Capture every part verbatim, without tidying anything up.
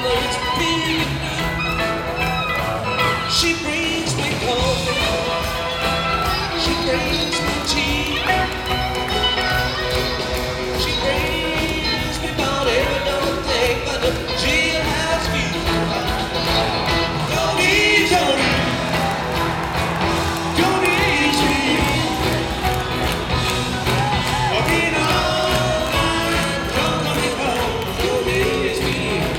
it's big enough. She brings me coffee, she brings me tea, she brings me about every little thing, but the jailhouse view. Don't ease, don't ease, don't ease me. I've been all night, come coming home, don't ease me.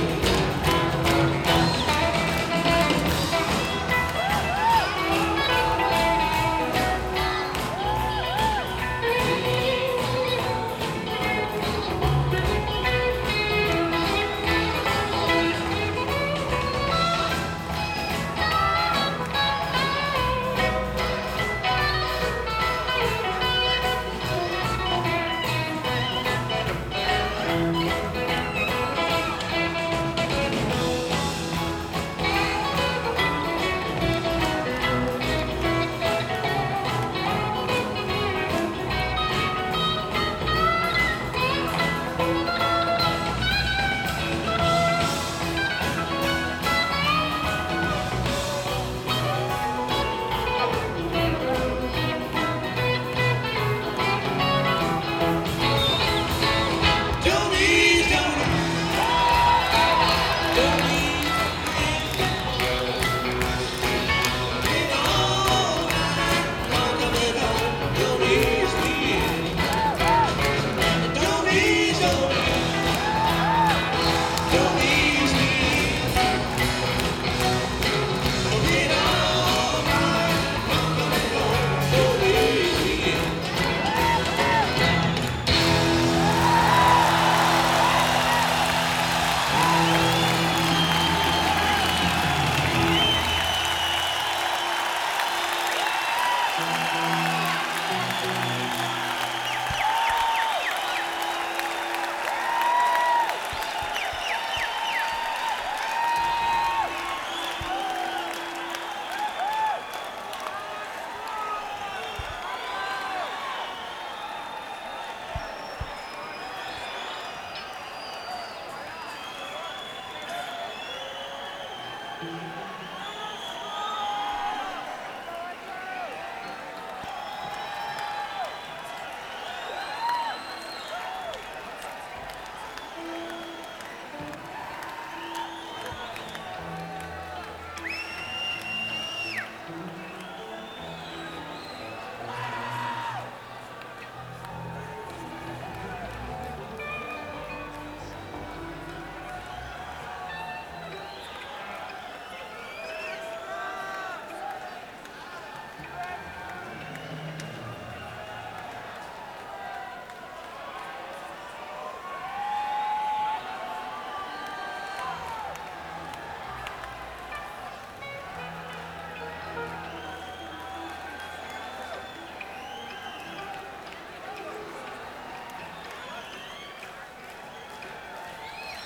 Don't ease, don't don't ease. Been all night, not coming home, don't ease me. Don't ease, don't don't ease me. Been all night, not coming home, don't ease me. Thank you.